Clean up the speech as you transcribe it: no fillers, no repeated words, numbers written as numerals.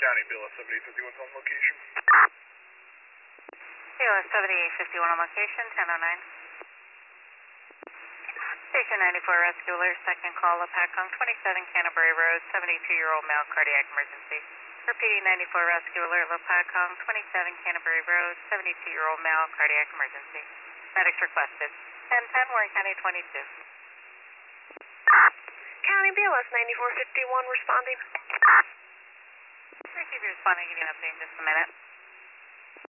County, BLS 7851 on location. BLS 7851 on location, 1009. Station 94 Rescue Alert, second call, Apacong, 27 Canterbury Road, 72-year-old male, cardiac emergency. Repeating 94 Rescue Alert, Apacong, 27 Canterbury Road, 72-year-old male, cardiac emergency. Medics requested. 1010, Warren County 22. County BLS 9451 responding. Receive your responding, getting an update in just a minute.